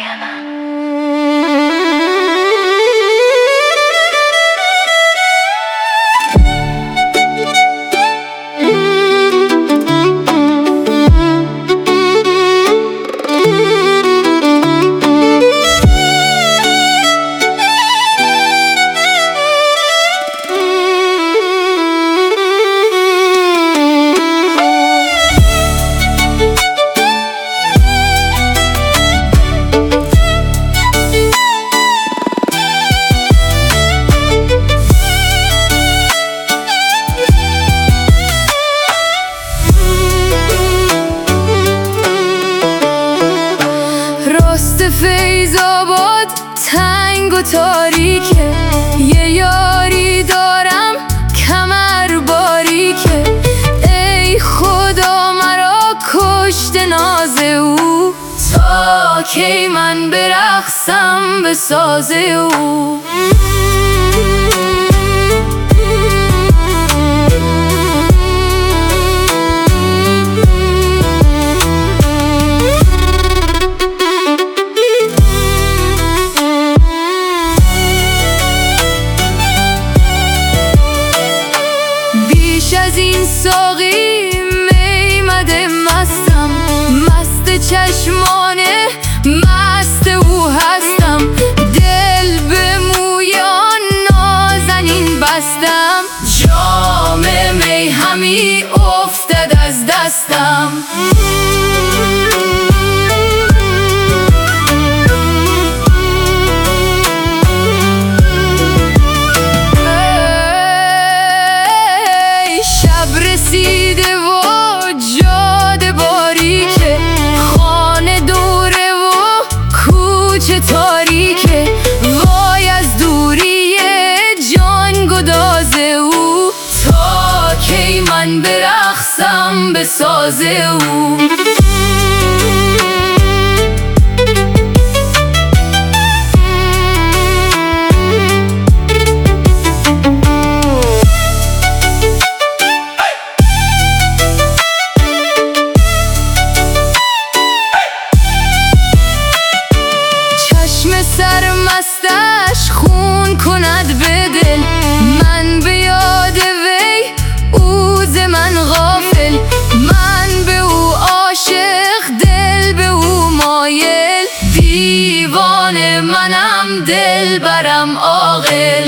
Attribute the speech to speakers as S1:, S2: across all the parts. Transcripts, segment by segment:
S1: من.
S2: فیض آباد تنگ و تاریکه، یه یاری دارم کمر باریکه. ای خدا مرا کشت ناز او، تا کی من برقصم به ساز او. از این ساقی میمده مستم، مست چشمانه مست او هستم. دل به موی آن نازنین بستم، جام می همی افتد از دستم. رسیده و جاده باریکه، خانه دوره و کوچه تاریکه. وای از دوری جان گداز او، تا کی من برقصم به ساز او. سرمستش خون کند به دل، من به یاد وی او ز من غافل. من به او عاشق، دل به او مایل، دیوانه منم دل برم عاقل.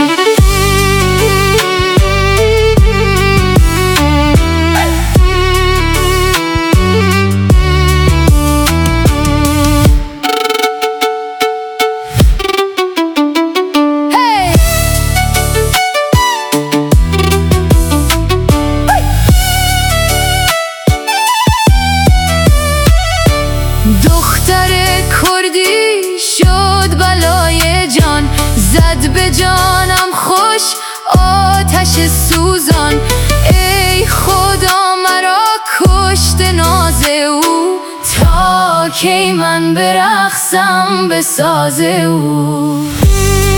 S2: دختر کردی شد بلای جان، زد به جانم خوش آتش سوزان. ای خدا مرا کشت ناز او، تا کی من برقصم به ساز او.